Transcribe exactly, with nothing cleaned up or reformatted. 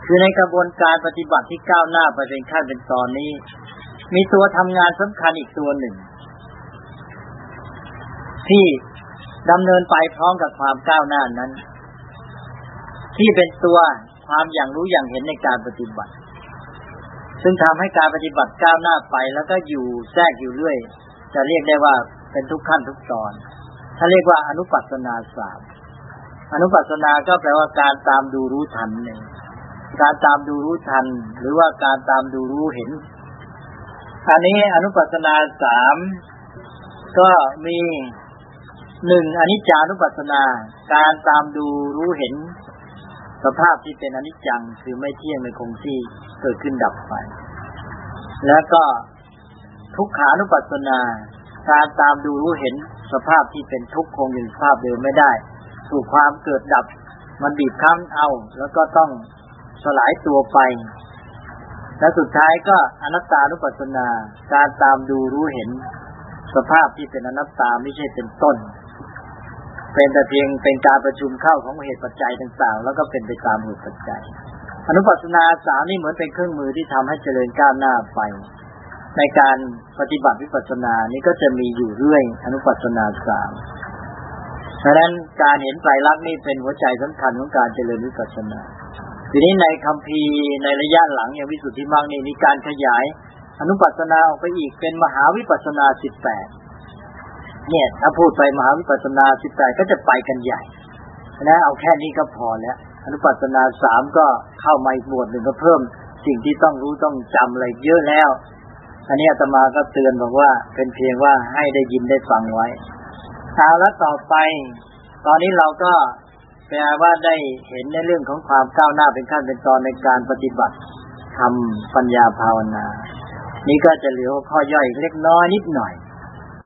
คือในกระบวนการปฏิบัติที่ก้าวหน้าไปเป็นขั้นเป็นตอนนี้มีตัวทำงานสำคัญอีกตัวหนึ่งที่ดำเนินไปพร้อมกับความก้าวหน้านั้นที่เป็นตัวความอย่างรู้อย่างเห็นในการปฏิบัติซึ่งทำให้การปฏิบัติก้าวหน้าไปแล้วก็อยู่แทรกอยู่เรื่อยจะเรียกได้ว่าเป็นทุกขั้นทุกตอนถ้าเรียกว่าอนุปัสสนาสามอนุปัสสนาก็แปลว่าการตามดูรู้ทันเองการตามดูรู้ทันหรือว่าการตามดูรู้เห็นอันนี้อนุปัสสนาสามก็มีหนึ่งอนิจจานุปัสสนาการตามดูรู้เห็นสภาพที่เป็นอนิจจังคือไม่เที่ยงไม่คงที่เกิดขึ้นดับไปแล้วก็ทุกขานุปัสสนาการตามดูรู้เห็นสภาพที่เป็นทุกข์คงอยู่สภาพเดิมไม่ได้ถูกความเกิดดับมันบีบคั้นเอาแล้วก็ต้องสลายตัวไปและสุดท้ายก็อนัตตานุปัสสนาการตามดูรู้เห็นสภาพที่เป็นอนัตตาไม่ใช่เป็นต้นเป็นแต่เพียงเป็นการประชุมเข้าของเหตุปัจจัยต่างๆแล้วก็เป็นไปตามเหตุปัจจัยอนุปัสสนาสามนี่เหมือนเป็นเครื่องมือที่ทำให้เจริญก้าวหน้าไปในการปฏิบัติวิปัสสนานี้ก็จะมีอยู่เรื่อยอนุปัสสนาสามฉะนั้นการเห็นไตรลักษณ์นี่เป็นหัวใจสำคัญของการเจริญวิปัสสนาทีนี้ในคัมภีร์ในระยะหลังอย่างวิสุทธิมรรคนี่มีการขยายอนุปัสสนาออกไปอีกเป็นมหาวิปัสสนาสิบแปดเนี่ยถ้าพูดไปมหาวิปัสสนาสิบแปดก็จะไปกันใหญ่นะเอาแค่นี้ก็พอแล้วอนุปัสสนาสามก็เข้ามาอีกหมวดหนึ่งก็เพิ่มสิ่งที่ต้องรู้ต้องจำอะไรเยอะแล้วอันนี้อาตมาก็เตือนบอกว่าเป็นเพียงว่าให้ได้ยินได้ฟังไว้เอาละต่อไปตอนนี้เราก็แปลว่าได้เห็นในเรื่องของความก้าวหน้าเป็นขั้นเป็นตอนในการปฏิบัติทำปัญญาภาวนานี่ก็จะเหลือข้อย่อยเล็กน้อยนิดหน่อย